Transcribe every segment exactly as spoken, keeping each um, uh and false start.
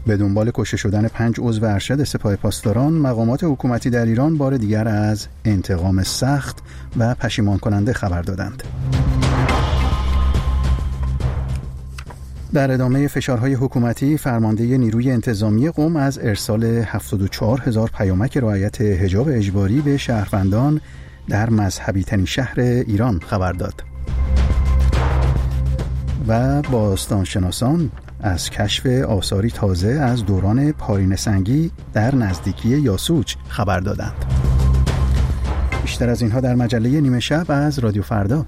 به دنبال کشته شدن پنج عضو ارشد سپاه پاسداران، مقامات حکومتی در ایران بار دیگر از انتقام سخت و پشیمان کننده خبر دادند. در ادامه فشارهای حکومتی، فرمانده نیروی انتظامی قم از ارسال هفتاد و چهار هزار پیامک رعایت حجاب اجباری به شهروندان در مذهبی ترین شهر ایران خبر داد. و باستانشناسان از کشف آثاری تازه از دوران پارینه سنگی در نزدیکی یاسوج خبر دادند. بیشتر از اینها در مجله نیمه شب از رادیو فردا.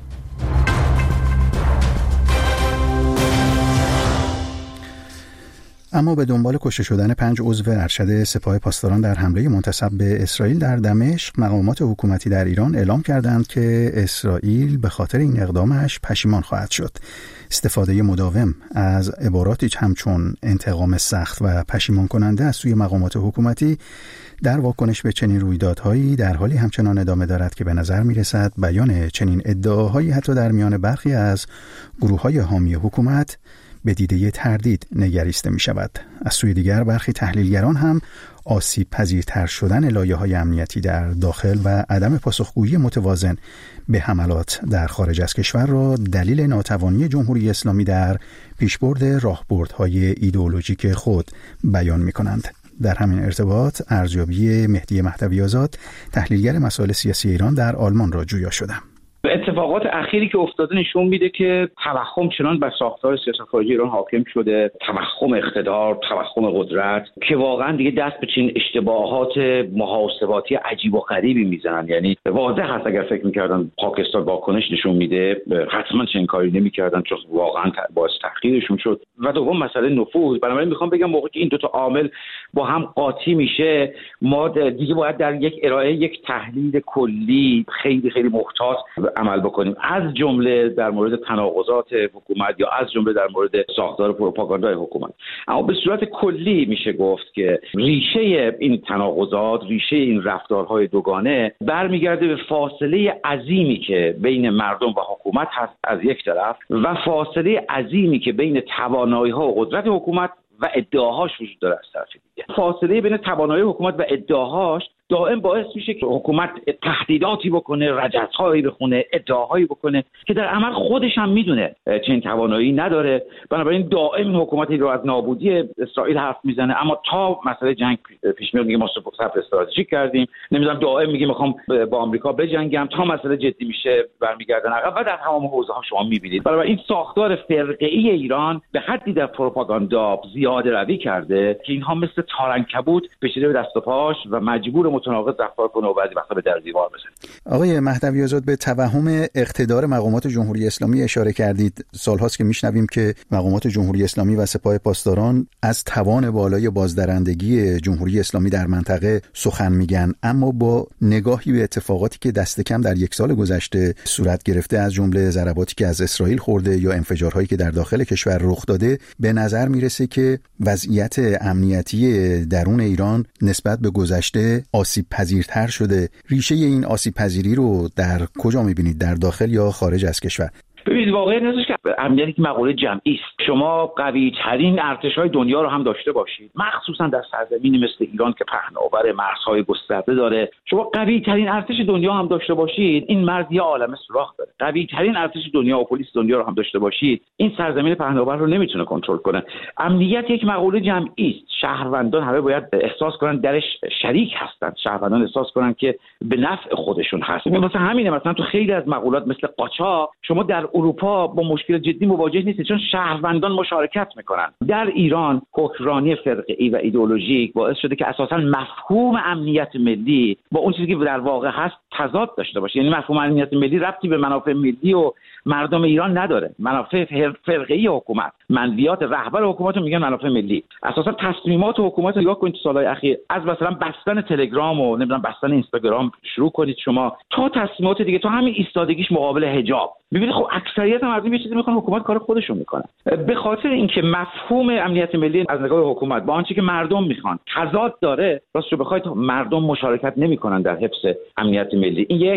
اما به دنبال کشته شدن پنج عضو ارشد سپاه پاسداران در حمله منتسب به اسرائیل در دمشق، مقامات حکومتی در ایران اعلام کردند که اسرائیل به خاطر این اقدامش پشیمان خواهد شد. استفاده مداوم از عباراتی همچون انتقام سخت و پشیمان کننده از سوی مقامات حکومتی در واکنش به چنین رویدادهایی در حالی همچنان ادامه دارد که به نظر می‌رسد بیان چنین ادعاهایی حتی در میان برخی از گروه‌های حامی حکومت به دیده تردید نگریسته می شود. از سوی دیگر برخی تحلیلگران هم آسیب پذیرتر شدن لایه‌های امنیتی در داخل و عدم پاسخگویی متوازن به حملات در خارج از کشور را دلیل ناتوانی جمهوری اسلامی در پیشبرد راهبردهای ایدئولوژیک خود بیان می کنند. در همین ارتباط ارزیابی مهدی مهدوی آزاد، تحلیلگر مسائل سیاسی ایران در آلمان را جویا شدم. اتفاقات اخیری که افتاده نشون میده که توهم چنان بر ساختار سیاست خارجی ایران حاکم شده، توهم اقتدار، توهم قدرت، که واقعا دیگه دست به چین اشتباهات محاسباتی عجیب و غریبی میزنن. یعنی واضح هست اگر فکر میکردن پاکستان واکنش نشون میده، حتما چنین کاری نمیکردن، چون واقعا باعث تحقیرشون شد. و دوم مسئله نفوذ. بنابراین میخوام بگم موقعی که این دو تا عامل با هم قاطی میشه، ما دیگه باید در یک ارائه یک تحلیل کلی خیلی خیلی محتاط عمل بکنیم، از جمله در مورد تناقضات حکومت یا از جمله در مورد ساختار پروپاگاندای حکومت. اما به صورت کلی میشه گفت که ریشه این تناقضات، ریشه این رفتارهای دوگانه برمیگرده به فاصله عظیمی که بین مردم و حکومت هست از یک طرف، و فاصله عظیمی که بین توانایی‌ها و قدرت حکومت و ادعاهاش وجود داره از طرف دیگه. فاصله بین توانایی حکومت و ادعاهاش دائم باعث میشه که حکومت تهدیداتی بکنه، رجزهایی بخونه، ادعاهایی بکنه که در عمل خودش هم میدونه چنین توانایی نداره. بنابراین دائم این حکومتی رو از نابودی اسرائیل حرف میزنه، اما تا مسئله جنگ پیش میاد میگه ما صفر استراتژیک کردیم، نمیدونم دائم میگه میخوام با آمریکا بجنگم، تا مسئله جدی میشه برمیگردن عقب و در تمام حوزه‌ها شما میبینید. بنابراین این ساختار فرقه‌ای ایران به حدی در پروپاگاندا زیاده روی کرده که اینها مثل تارنکبوت بشینه به دست و پاش و مجبور متناقض رفتار کنه و بعضی وقتا به در دیوار بزنه. آقای مهدوی آزاد، به توهم اقتدار مقامات جمهوری اسلامی اشاره کردید. سالهاست که میشنویم که مقامات جمهوری اسلامی و سپاه پاسداران از توان بالای بازدارندگی جمهوری اسلامی در منطقه سخن میگن، اما با نگاهی به اتفاقاتی که دست کم در یک سال گذشته صورت گرفته، از جمله ضرباتی که از اسرائیل خورده یا انفجارهایی که در داخل کشور رخ داده، به نظر میرسه که وضعیت امنیتی درون ایران نسبت به گذشته آسیب پذیرتر شده. ریشه این آسیب پذیری رو در کجا میبینید؟ در داخل یا خارج از کشور؟ ببینید واقعیت هستش که امنیتی که مقوله جمعی است. شما قوی ترین ارتش‌های دنیا رو هم داشته باشید، مخصوصا در سرزمینی مثل ایران که پهناور مرزهای گسترده داره، شما قوی ترین ارتش دنیا هم داشته باشید، این مرز یه عالمه سوراخ داره. قوی ترین ارتش دنیا و پلیس دنیا رو هم داشته باشید، این سرزمین پهناور رو نمیتونه کنترل کنه. امنیت یک مقوله جمعی است. شهروندان همه باید احساس کنن درش شریک هستند. شهروندان احساس کنن که به نفع خودشون هست. مثلا همینه، مثلا تو خیلی از مقولات مثل قاچاق شما در اروپا با مشکل جدی مواجه نیستید، چون شهروندان مشارکت میکنن. در ایران حکمرانی فرقه‌ای و ایدئولوژیک باعث شده که اساساً مفهوم امنیت ملی با اون چیزی که در واقع هست تضاد داشته باشه. یعنی مفهوم امنیت ملی ربطی به منافع ملی و مردم ایران نداره. منافع فرقه‌ای حکومت، منویات رهبر حکومت رو میگن منافع ملی. اساساً تصمیمات حکومت رو نگاه کنید تو سالهای اخیر، از مثلا بستن تلگرام و نمیدونم بستن اینستاگرام شروع کنید شما تا تصمیمات دیگه، تا همین ایستادگیش مقابل حجاب. ببینید خب اکثریت مردم یه چیزی میخوان، حکومت کار خودشون میکنه. به خاطر اینکه مفهوم امنیت ملی از نگاه حکومت با آنچه که مردم میخوان تضاد داره، راستش رو بخواید مردم مشارکت نمیکنن در حفظ امنیت ملی. این یک.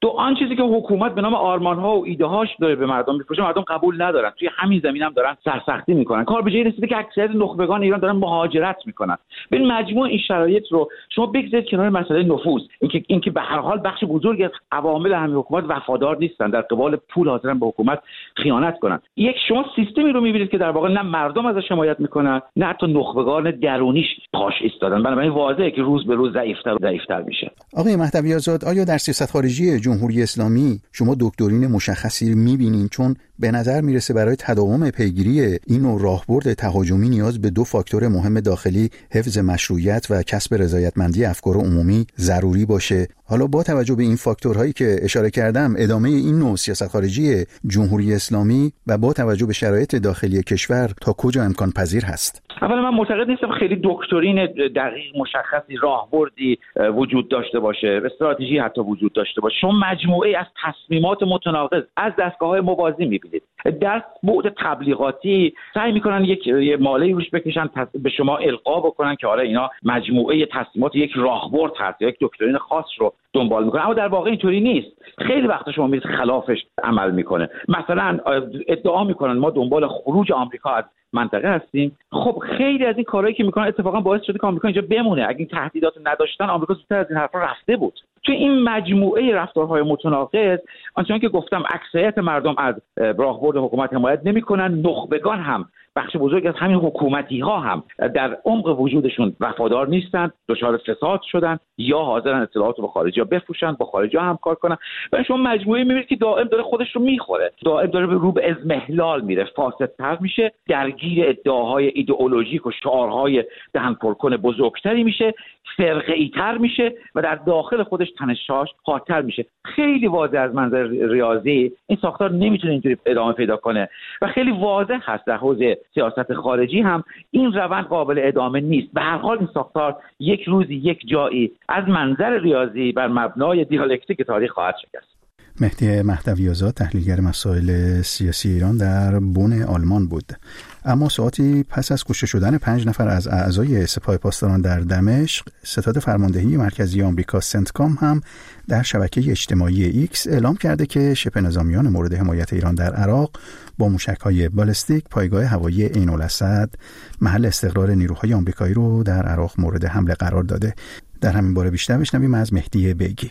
دو آن چیزی که حکومت به نام آرمان‌ها و ایده‌هاش داره به مردم می‌فروشه مردم قبول ندارن. توی همین زمینه هم دارن سرسختی میکنن. کار به جایی رسیده که اکثریت نخبگان ایران دارن مهاجرت میکنن. ببین مجموع این شرایط رو شما بگذارید کنار مسئله نفوذ، اینکه اینکه به هر حال بخش بزرگی از عوامل همین حکومت وفادار نیستن، در قبال پول حاضرن به حکومت خیانت کنن. یک شما سیستمی رو می‌بینید که در واقع نه مردم ازش حمایت میکنن، نه حتی نخبگان درونیش پاش ایستادن. بنابراین واضحه که روز به روز ضعیف‌تر و ضعیف‌تر میشه. آقای مهدوی آزاد، آیا در سیاست خارجی جمهوری اسلامی شما دکترین مشخصی می‌بینید؟ چون به نظر میرسه برای تداوم پیگیری این نوع راهبرد تهاجمی نیاز به دو فاکتور مهم داخلی، حفظ مشروعیت و کسب رضایتمندی افکار عمومی ضروری باشه. حالا با توجه به این فاکتورهایی که اشاره کردم، ادامه این نوع سیاست خارجی جمهوری اسلامی و با توجه به شرایط داخلی کشور تا کجا امکان پذیر هست؟ اولا من معتقد نیستم خیلی دکترین دقیق مشخصی راهبردی وجود داشته باشه، استراتژی حتی وجود داشته باشه. شما مجموعه از تصمیمات متناقض از دستگاه‌های موازی می‌بینید. در بعد تبلیغاتی سعی می‌کنن یک ماله‌ای روش بکشن، به شما القا بکنن که آره اینا مجموعه تصمیمات یک راهبرد هست یا یک دکترین خاص رو دنبال می‌کنن، اما در واقع اینطوری نیست. خیلی وقتا شما می‌بینید خلافش عمل می‌کنه. مثلا ادعا می‌کنن ما دنبال خروج آمریکا از منطقه هستیم. خب خیلی از این کارهایی که میکنن اتفاقا باعث شده که آمریکا اینجا بمونه. اگه این تهدیدات رو نداشتن آمریکا زودتر از این حرفا رفته بود. چون این مجموعه رفتارهای متناقض، آنچنان که گفتم اکثریت مردم از راهبرد حکومت حمایت نمیکنن، نخبگان هم بخش بزرگ از همین حکومتی ها هم در عمق وجودشون وفادار نیستن، دچار فساد شدن یا حاضرن اطلاعات رو به خارجی‌ها بفروشن، با خارجی‌ها همکار کنن. و شما مجموعه می‌بینید که دائم داره خودش رو میخوره، دائم داره رو به اضمحلال میره، فاسدتر میشه، درگیر ادعاهای ایدئولوژیک و شعارهای دهن پرکن بزرگتری میشه، فرقه‌ای‌تر میشه و در داخل خودش تنش‌هاش خاطر میشه. خیلی واضح از منظر ریاضی این ساختار نمیتونه اینطوری ادامه پیدا کنه و خیلی واضح هست در حوزه سیاست خارجی هم این روند قابل ادامه نیست. به هر حال این ساختار یک روزی یک جایی از منظر ریاضی بر مبنای دیالکتیک تاریخ خواهد شکست. مهدی مهدوی آزاد، تحلیلگر مسائل سیاسی ایران، در بن آلمان بود. اما ساعتی پس از کشته شدن پنج نفر از اعضای سپاه پاسداران در دمشق، ستاد فرماندهی مرکزی آمریکا سنتکام هم در شبکه اجتماعی ایکس اعلام کرده که شبه نظامیان مورد حمایت ایران در عراق با موشک‌های بالستیک پایگاه هوایی عین الاسد، محل استقرار نیروهای آمریکایی رو در عراق مورد حمله قرار داده. در همین باره بیشتر بشنویم از مهدی بیگی.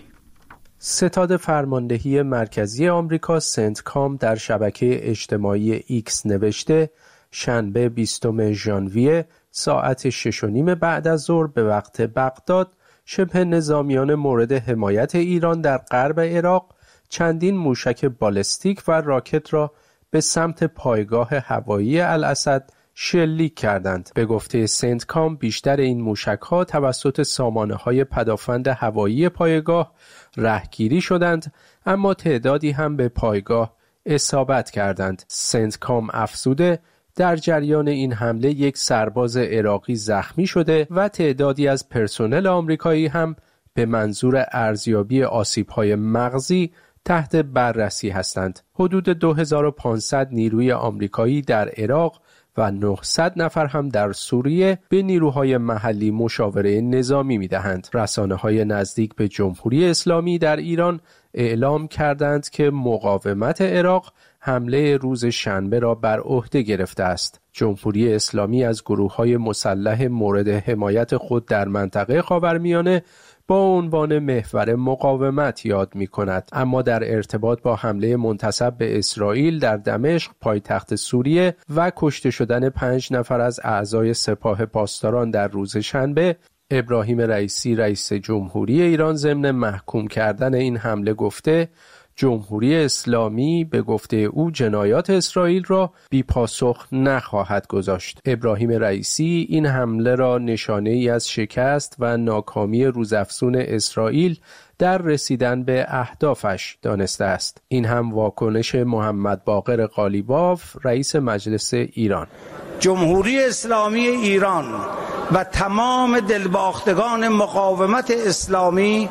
ستاد فرماندهی مرکزی آمریکا سنتکام در شبکه اجتماعی ایکس نوشته شنبه بیستم ژانویه ساعت شش و نیم بعد از ظهر به وقت بغداد شبه نظامیان مورد حمایت ایران در غرب عراق چندین موشک بالستیک و راکت را به سمت پایگاه هوایی الاسد شلیک کردند. به گفته سنتکام بیشتر این موشک‌ها توسط سامانه‌های پدافند هوایی پایگاه رهگیری شدند، اما تعدادی هم به پایگاه اصابت کردند. سنتکام افزوده در جریان این حمله یک سرباز عراقی زخمی شده و تعدادی از پرسنل آمریکایی هم به منظور ارزیابی آسیب‌های مغزی تحت بررسی هستند. حدود دو هزار و پانصد نیروی آمریکایی در عراق و نهصد نفر هم در سوریه به نیروهای محلی مشاوره نظامی می‌دهند. رسانه‌های نزدیک به جمهوری اسلامی در ایران اعلام کردند که مقاومت عراق حمله روز شنبه را بر عهده گرفته است. جمهوری اسلامی از گروه‌های مسلح مورد حمایت خود در منطقه خاورمیانه با عنوان محور مقاومت یاد می کند، اما در ارتباط با حمله منتسب به اسرائیل در دمشق پایتخت سوریه و کشته شدن پنج نفر از اعضای سپاه پاسداران در روز شنبه، ابراهیم رئیسی رئیس جمهوری ایران ضمن محکوم کردن این حمله گفته جمهوری اسلامی به گفته او جنایات اسرائیل را بی پاسخ نخواهد گذاشت. ابراهیم رئیسی این حمله را نشانه ای از شکست و ناکامی روزافزون اسرائیل در رسیدن به اهدافش دانسته است. این هم واکنش محمد باقر قالیباف رئیس مجلس ایران. جمهوری اسلامی ایران و تمام دلباختگان مقاومت اسلامی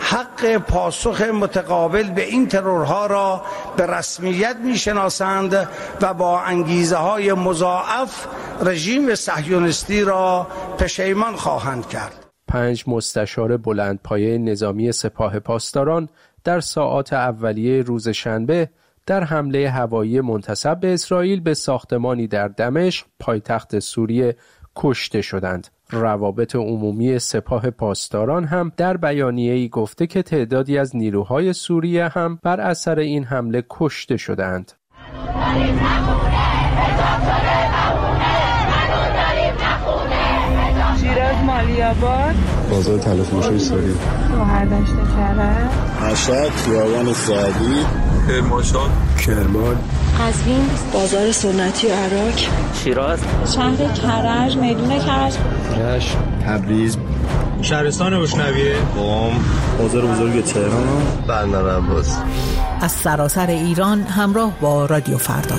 حق پاسخ متقابل به این ترورها را به رسمیت می‌شناسند و با انگیزه‌های مضاعف رژیم صهیونیستی را پشیمان خواهند کرد. پنج مستشار بلندپایه نظامی سپاه پاسداران در ساعات اولیه روز شنبه در حمله هوایی منتسب به اسرائیل به ساختمانی در دمشق پایتخت سوریه کشته شدند. روابط عمومی سپاه پاسداران هم در بیانیه‌ای گفته که تعدادی از نیروهای سوریه هم بر اثر این حمله کشته شدند. شیراز مالی‌آباد، بازار تلفروشی سوری، گوهردشت کرج، مشهد، خیابان سعدی، کرمانشاه، کرمان، قزوین، بازار سنتی عراق، شیراز، شهر کرج، میدون کرج، رشت، تبریز، شهرستان بوشنویه، قم، بازار بزرگ تهران، بندر عباس. از سراسر ایران همراه با رادیو فردا.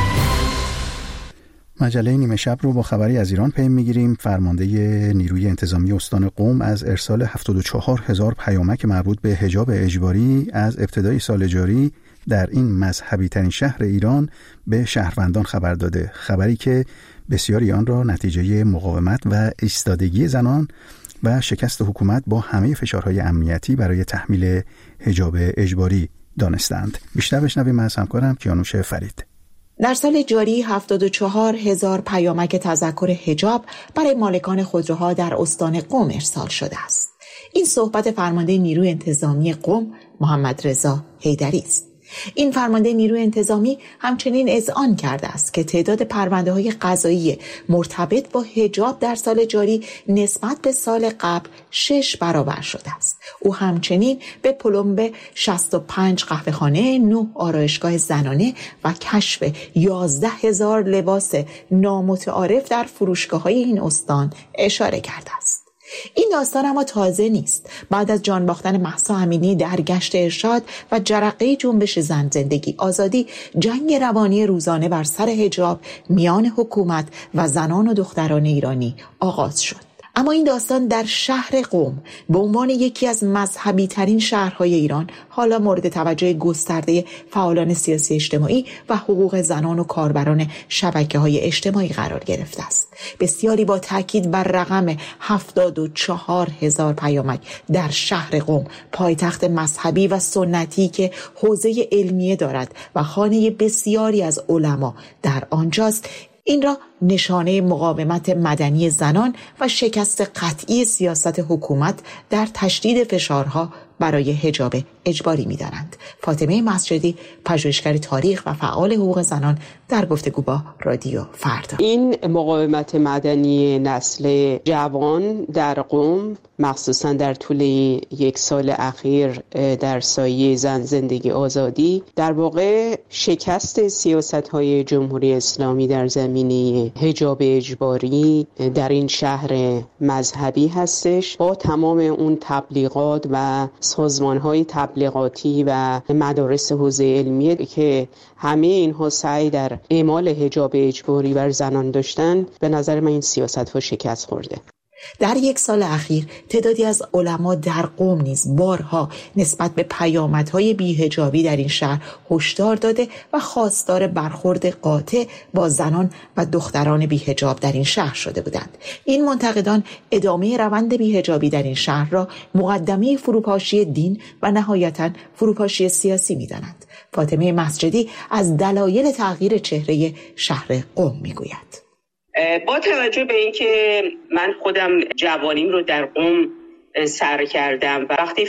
مجله نیمه شب رو با خبری از ایران پی میگیریم. فرمانده نیروی انتظامی استان قم از ارسال هفتاد و چهار هزار پیامک مربوط به حجاب اجباری از ابتدای سال جاری در این مذهبی ترین شهر ایران به شهروندان خبر داده. خبری که بسیاری آن را نتیجه مقاومت و ایستادگی زنان و شکست حکومت با همه فشارهای امنیتی برای تحمیل حجاب اجباری دانستند. بیشتر بشنویم از همکارم کیانوش فرید. در سال جاری هفتاد و چهار هزار پیامک تذکر حجاب برای مالکان خودروها در استان قم ارسال شده است. این صحبت فرمانده نیروی انتظامی قم محمد رضا حیدری است. این فرمانده نیروی انتظامی همچنین اذعان کرده است که تعداد پرونده‌های قضایی مرتبط با حجاب در سال جاری نسبت به سال قبل شش برابر شده است. او همچنین به پلمب شصت و پنج قهوه‌خانه، نه آرایشگاه زنانه و کشف یازده هزار لباس نامتعارف در فروشگاه‌های این استان اشاره کرده است. این داستان اما تازه نیست. بعد از جان باختن مهسا امینی در گشت ارشاد و جرقه جنبش زن زندگی آزادی، جنگ روانی روزانه بر سر حجاب میان حکومت و زنان و دختران ایرانی آغاز شد. اما این داستان در شهر قم به عنوان یکی از مذهبی ترین شهرهای ایران حالا مورد توجه گسترده فعالان سیاسی اجتماعی و حقوق زنان و کاربران شبکه‌های اجتماعی قرار گرفته است. بسیاری با تاکید بر رقم هفتاد و چهار هزار پیامک در شهر قم، پایتخت مذهبی و سنتی که حوزه علمیه دارد و خانه بسیاری از علما در آنجاست، این را نشانه مقاومت مدنی زنان و شکست قطعی سیاست حکومت در تشدید فشارها برای حجاب اجباری می‌دانند. فاطمه مسجدی، پژوهشگر تاریخ و فعال حقوق زنان، در گفتگو با رادیو فردا. این مقاومت مدنی نسل جوان در قم، مخصوصا در طول یک سال اخیر در سایه زن زندگی آزادی، در واقع شکست سیاست‌های جمهوری اسلامی در زمینه حجاب اجباری در این شهر مذهبی هستش، با تمام اون تبلیغات و سازمان‌های تبلیغاتی و مدارس حوزه علمیه که همه اینها سعی در اعمال حجاب اجباری بر زنان داشتن. به نظر من این سیاست‌ها شکست خورده. در یک سال اخیر تعدادی از علما در قم نیز بارها نسبت به پیامدهای بی‌حجابی در این شهر هشدار داده و خواستار برخورد قاطع با زنان و دختران بی‌حجاب در این شهر شده بودند. این منتقدان ادامه روند بی‌حجابی در این شهر را مقدمه فروپاشی دین و نهایتاً فروپاشی سیاسی می‌دانند. فاطمه مسجدی از دلایل تغییر چهره شهر قم می‌گوید. با توجه به اینکه من خودم جوانیم رو در قم سر کردم و وقتی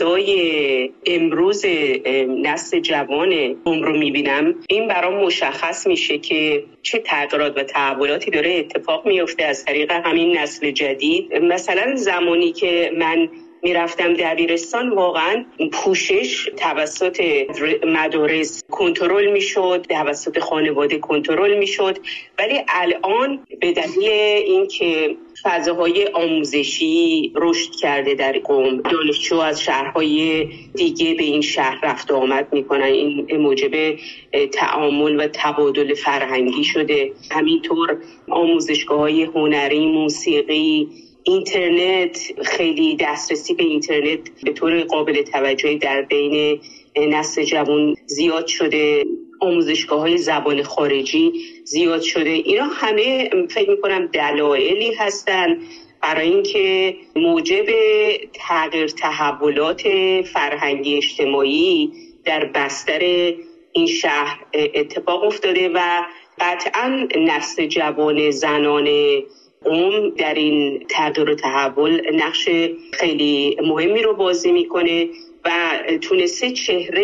فضای امروز نسل جوان قم رو میبینم، این برام مشخص میشه که چه تغییرات و تحولاتی داره اتفاق میفته از طریق همین نسل جدید. مثلا زمانی که من میرفتم دبیرستان، واقعا پوشش توسط مدارس کنترل میشد، توسط خانواده کنترل میشد، ولی الان به دلیل اینکه فضاهای آموزشی رشد کرده در قم، دانشجو از شهرهای دیگه به این شهر رفت و آمد میکنن، این موجب تعامل و تبادل فرهنگی شده. همینطور آموزشگاه‌های هنری، موسیقی، اینترنت، خیلی دسترسی به اینترنت به طور قابل توجهی در بین نسل جوان زیاد شده. آموزشگاه‌های زبان خارجی زیاد شده. اینا همه فکر می‌کنم دلایلی هستن برای اینکه موجب تغییر تحولات فرهنگی اجتماعی در بستر این شهر اتفاق افتاده و قطعاً نسل جوان زنان قم در این تغییر و تحول نقش خیلی مهمی رو بازی میکنه و تونسته چهره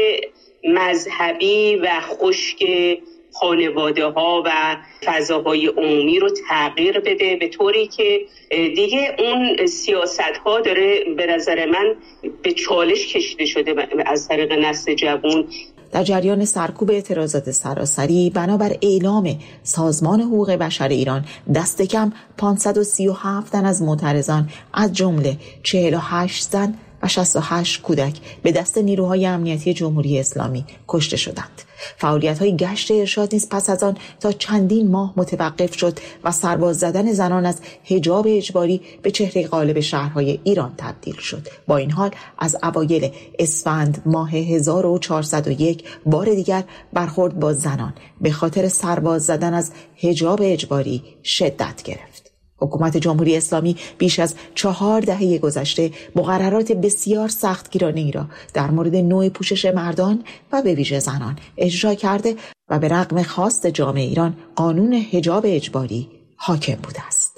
مذهبی و خشک خانواده ها و فضاهای عمومی رو تغییر بده به طوری که دیگه اون سیاست ها داره به نظر من به چالش کشیده شده از طریق نسل جوان. در جریان سرکوب اعتراضات سراسری بنابر اعلام سازمان حقوق بشر ایران دست کم پانصد و سی و هفت تن از معترضان از جمله چهل و هشت زن و شصت و هشت کودک به دست نیروهای امنیتی جمهوری اسلامی کشته شدند. فعالیت‌های گشت ارشاد نیز پس از آن تا چندین ماه متوقف شد و سرباز زدن زنان از حجاب اجباری به چهره غالب شهرهای ایران تبدیل شد. با این حال از اوایل اسفند ماه هزار و چهارصد و یک بار دیگر برخورد با زنان به خاطر سرباز زدن از حجاب اجباری شدت گرفت. حکومت جمهوری اسلامی بیش از چهار دهه گذشته مقررات بسیار سختگیرانه ای را در مورد نوع پوشش مردان و به ویژه زنان اجرا کرده و به رغم خواست جامعه ایران قانون حجاب اجباری حاکم بوده است.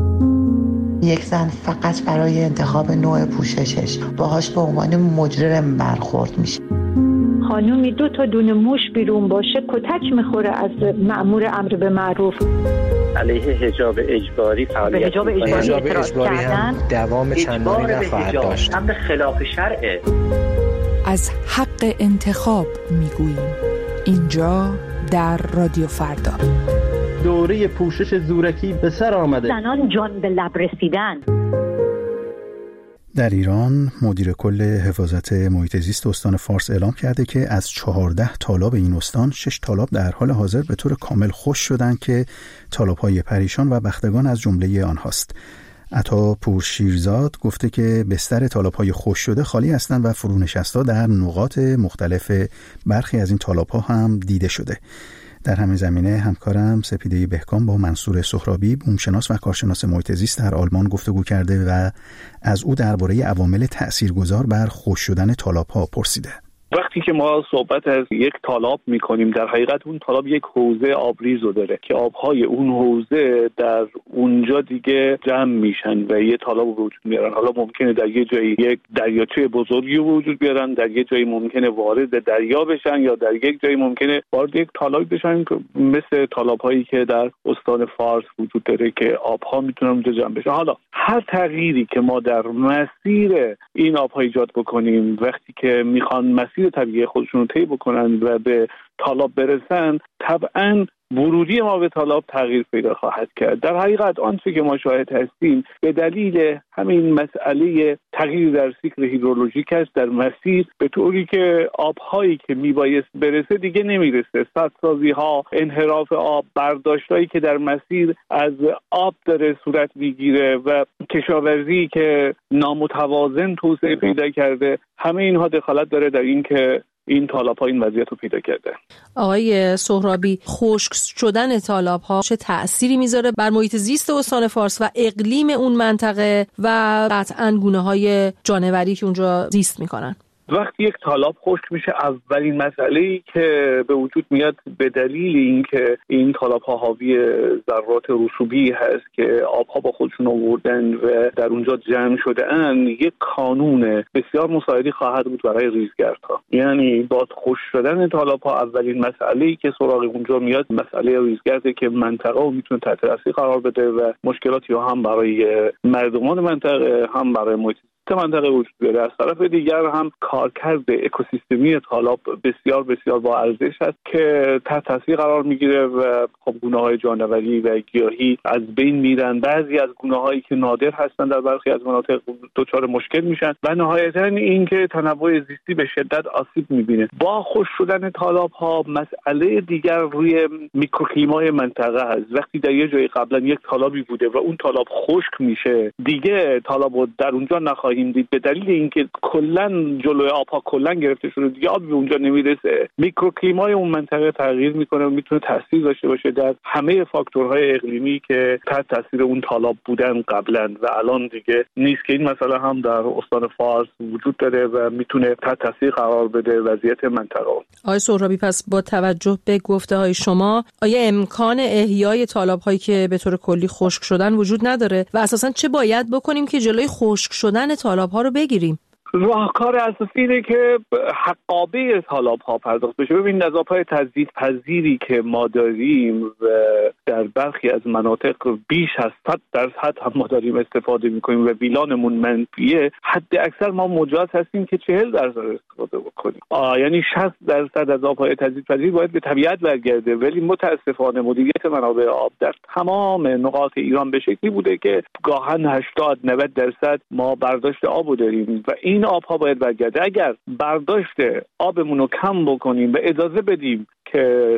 یک زن فقط برای انتخاب نوع پوششش باهاش به عنوان مجرم برخورد میشه. خانومی دو تا دونه موش بیرون باشه کتک میخوره از مأمور امر به معروف. علیه حجاب اجباری فعالیت حجاب اجباری, حجاب اجباری هم دوام چندانی نخواهد داشت. امر خلاف شرعه. از حق انتخاب میگوییم اینجا در رادیو فردا. دوره پوشش زورکی به سر آمده. زنان جان به لب رسیدن. در ایران مدیر کل حفاظت محیط زیست استان فارس اعلام کرده که از چهارده تالاب این استان شش تالاب در حال حاضر به طور کامل خشک شدند که تالاب‌های پریشان و بختگان از جمله آنهاست. عطا پورشیرزاد گفته که بستر تالاب‌های خشک شده خالی هستند و فرونشست‌ها در نقاط مختلف برخی از این تالاب‌ها هم دیده شده. در همین زمینه همکارم سپیده بهکام با منصور سهرابی بومشناس و کارشناس محیط زیست در آلمان گفتگو کرده و از او درباره عوامل تاثیرگذار بر خشک شدن تالاب‌ها پرسیده. وقتی که ما صحبت از یک تالاب میکنیم در حقیقت اون تالاب یک حوزه آبریز رو داره که آبهای اون حوزه در اونجا دیگه جمع میشن و یه تالاب رو وجود میارن. حالا ممکنه در یه جایی یک دریاچه بزرگی رو وجود بیارن، در یه جایی ممکنه وارد دریا بشن یا در یک جایی ممکنه وارد یک تالاب بشن، مثل تالاب‌هایی که در استان فارس وجود داره که آبها میتونن اونجا جمع بشن. حالا هر تغییری که ما در مسیر این آبها ایجاد بکنیم وقتی که میخوان مسیر طبیعی خودشون رو طی بکنن و به تالاب برسن طبعاً ورودی ما به تالاب تغییر پیدا خواهد کرد. در حقیقت آنچه که ما شاهد هستیم به دلیل همین مسئله تغییر در سیکل هیدرولوژیک است در مسیر، به طوری که آبهایی که میبایست برسه دیگه نمیرسه. سدسازی ها، انحراف آب، برداشتایی که در مسیر از آب داره صورت میگیره و کشاورزی که نامتوازن توسعه پیدا کرده، همه اینها دخالت داره در این که این تالاب‌ها این وضعیت رو پیدا کرده. آقای سهرابی، خشک شدن تالاب‌ها چه تأثیری میذاره بر محیط زیست استان فارس و اقلیم اون منطقه و قطعاً گونه‌های جانوری که اونجا زیست میکنن؟ وقتی یک تالاب خشک میشه اولین مسئله‌ای که به وجود میاد به دلیل اینکه این تالاب‌ها حاوی ذرات رسوبی هست که آبها با خودشون آوردن و در اونجا جمع شده اند، یک کانون بسیار مساعدی خواهد بود برای ریزگردها. یعنی با خشک شدن تالاب‌ها اولین مسئله‌ای که سراغ اونجا میاد مسئله ریزگرده که منطقه رو میتونه تحت تاثیر قرار بده و مشکلاتی هم برای مردمان منطقه هم برای محیط منطقه وجود داره. از طرف دیگر هم کارکرد اکوسیستمی تالاب بسیار بسیار با ارزش است که تحت تاثیر قرار میگیره و خب گونه‌های جانوری و گیاهی از بین میرن. بعضی از گونه‌هایی که نادر هستن در برخی از مناطق دچار مشکل میشن و نهایتاً اینکه تنوع زیستی به شدت آسیب میبینه. با خشک شدن تالاب‌ها مسئله دیگر روی میکروکلیمای منطقه هست. وقتی در یه جایی قبلا یک تالابی بوده و اون تالاب خشک میشه، دیگه تالابو در اونجا نخواهی خواهیم دید به دلیل اینکه کلا جلوی آبها کلا گرفته شده، دیگه آب به اونجا نمیرسه. میکروکلیمای اون منطقه تغییر میکنه و میتونه تاثیر داشته باشه در همه فاکتورهای اقلیمی که تحت تاثیر اون تالاب بودن قبلا و الان دیگه نیست، که این مسئله هم در استان فارس وجود داره و میتونه تحت تاثیر قرار بده وضعیت منطقه. آقای سهرابی، پس با توجه به گفته های شما آیا امکان احیای تالاب هایی که به طور کلی خشک شدن وجود نداره و اساساً چه باید بکنیم که جلوی خشک شدن تالاب ها رو بگیریم؟ راهکار اساسی اینه که حقابه تالاب ها پرداخت بشه. ببین نظام های تجدید پذیری که ما داریم و در برخی از مناطق بیش از صد درصد هم ما داریم استفاده میکنیم و ویلانمون منفیه، حد اکثر ما مجاز هستیم که چهل درصد استفاده بکنیم. آه یعنی شصت درصد از آبهای تجدید پذیر باید به طبیعت برگرده، ولی متاسفانه مدیریت منابع آب در تمام نقاط ایران به شکلی بوده که گاهن هشتاد نود درصد ما برداشت آبو داریم و این آبها باید برگرده. اگر برداشت آبمون رو کم بکنیم و اجازه بدیم که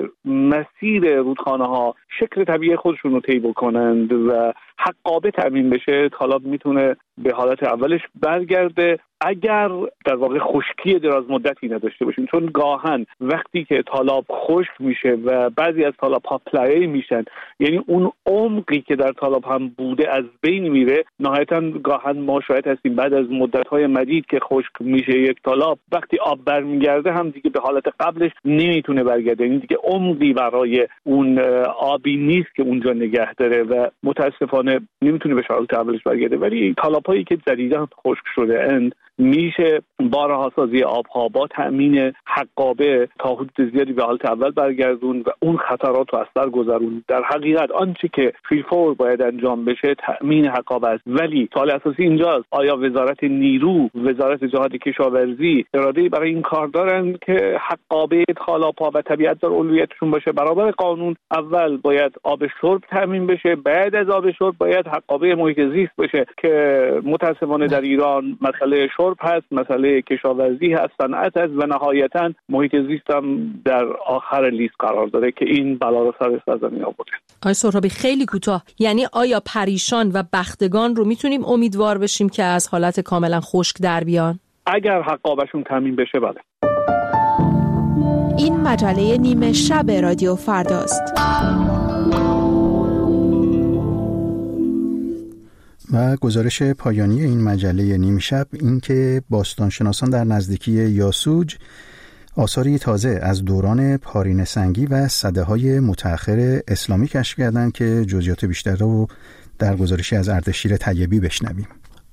مسیر رودخانه ها شکل طبیعی خودشون رو طی بکنند و حقابه تامین بشه، تالاب میتونه به حالت اولش برگرده اگر در واقع خشکی دراز مدتی نداشته باشیم. چون گاهن وقتی که تالاب خشک میشه و بعضی از تالاب ها پلایه میشن، یعنی اون عمقی که در تالاب هم بوده از بین میره. نهایتا گاهن ما شاهد هستیم بعد از مدت های مدید که خشک میشه یک تالاب، وقتی آب برمیگرده هم دیگه به حالت قبلش نمیتونه برگرده، یعنی دیگه عمقی برای اون آبی نیست که اونجا نگه داره و متاسفانه نمیتونه به حالت اولش برگرده. ولی تالاب‌هایی که جدیداً خشک شده اند میشه بارهاسازی آبها با تأمین حقابه تا حدود زیادی به حالت اول برگردون و اون خطرات رو از سر گذرون. در حقیقت آنچه که فیلفور باید انجام بشه تأمین حقابه است، ولی سوال اساسی اینجاست آیا وزارت نیرو، وزارت جهاد کشاورزی اراده برای این کار دارن که حقابه تالاب‌ها و طبیعت در اولویتشون باشه؟ برابر قانون اول باید آب شرب تأمین بشه، بعد از آب شرب باید حقابه محیط زیست بشه که متاسفانه در ایران مسئله شرب هست، مسئله کشاورزی هست، صنعت هست و نهایتاً محیط زیست هم در آخر لیست قرار داره که این بلا رو سر سرزمین آورده. آقای سهرابی خیلی کوتاه، یعنی آیا پریشان و بختگان رو میتونیم امیدوار بشیم که از حالت کاملا خشک در بیان؟ اگر حقابشون تامین بشه بله. این مجله نیمه شب رادیو فرداست. و گزارش پایانی این مجله نیم شب این که باستانشناسان در نزدیکی یاسوج آثاری تازه از دوران پارینه سنگی و سده‌های متأخر اسلامی کشف کردند که جزئیات بیشتر رو در گزارشی از اردشیر طیبی بشنویم.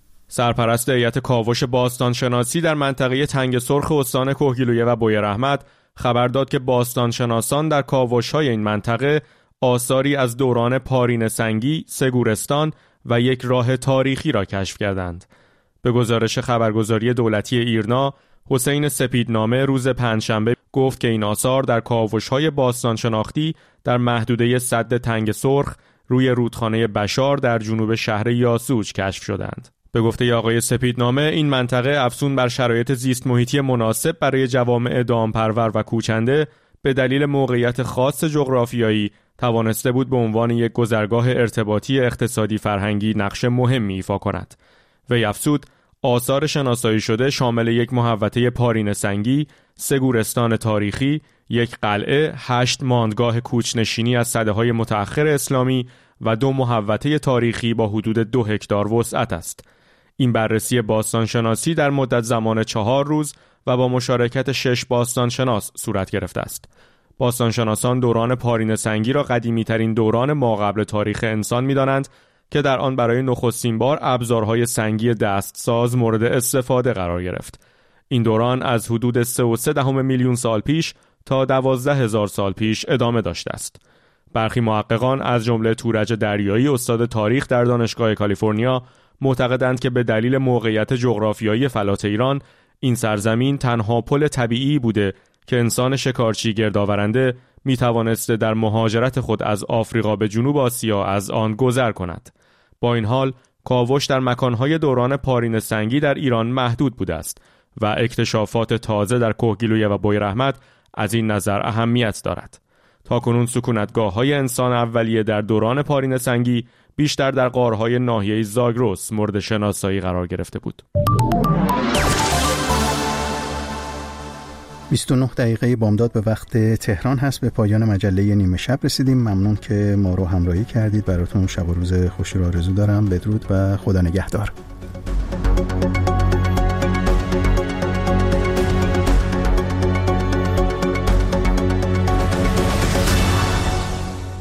سرپرست هیئت کاوش باستانشناسی در منطقه تنگ سرخ استان کهگیلویه و بویراحمد خبر داد که باستانشناسان در کاوش‌های این منطقه آثاری از دوران پارینه سنگی، سگورستان و یک راه تاریخی را کشف کردند. به گزارش خبرگزاری دولتی ایرنا، حسین سپیدنامه روز پنجشنبه گفت که این آثار در کاوش‌های باستان شناختی در محدوده سد تنگ سرخ روی رودخانه بشار در جنوب شهر یاسوج کشف شدند. به گفته آقای سپیدنامه، این منطقه افزون بر شرایط زیست محیطی مناسب برای جوامع دامپرور و کوچنده به دلیل موقعیت خاص جغرافیایی توانسته بود به عنوان یک گذرگاه ارتباطی اقتصادی فرهنگی نقش مهمی ایفا کند. وی افزود آثار شناسایی شده شامل یک محوطه پارینه سنگی، سه گورستان تاریخی، یک قلعه، هشت ماندگاه کوچنشینی از سده‌های متأخر اسلامی و دو محوطه تاریخی با حدود دو هکتار وسعت است. این بررسی باستانشناسی در مدت زمان چهار روز و با مشارکت شش باستانشناس صورت گرفته است. باستانشناسان دوران پارینه سنگی را قدیمی‌ترین دوران ماقبل تاریخ انسان می‌دانند که در آن برای نخستین بار ابزارهای سنگی دستساز مورد استفاده قرار گرفت. این دوران از حدود سه و سه دهم میلیون سال پیش تا دوازده هزار سال پیش ادامه داشته است. برخی محققان از جمله تورج دریایی استاد تاریخ در دانشگاه کالیفرنیا معتقدند که به دلیل موقعیت جغرافیایی فلات ایران این سرزمین تنها پل طبیعی بوده که انسان شکارچی گردآورنده می توانسته در مهاجرت خود از آفریقا به جنوب آسیا از آن گذر کند. با این حال کاوش در مکانهای دوران پارینه سنگی در ایران محدود بوده است و اکتشافات تازه در کهگیلویه و بویراحمد از این نظر اهمیت دارد. تاکنون سکونتگاه‌های انسان اولیه در دوران پارینه سنگی بیشتر در غارهای ناحیه زاگرس مورد شناسایی قرار گرفته بود. بیست و نه دقیقه بامداد به وقت تهران هست. به پایان مجله نیمه شب رسیدیم. ممنون که ما رو همراهی کردید. براتون شب و روز خوشی رو آرزو دارم. بدرود و خدا نگهدار.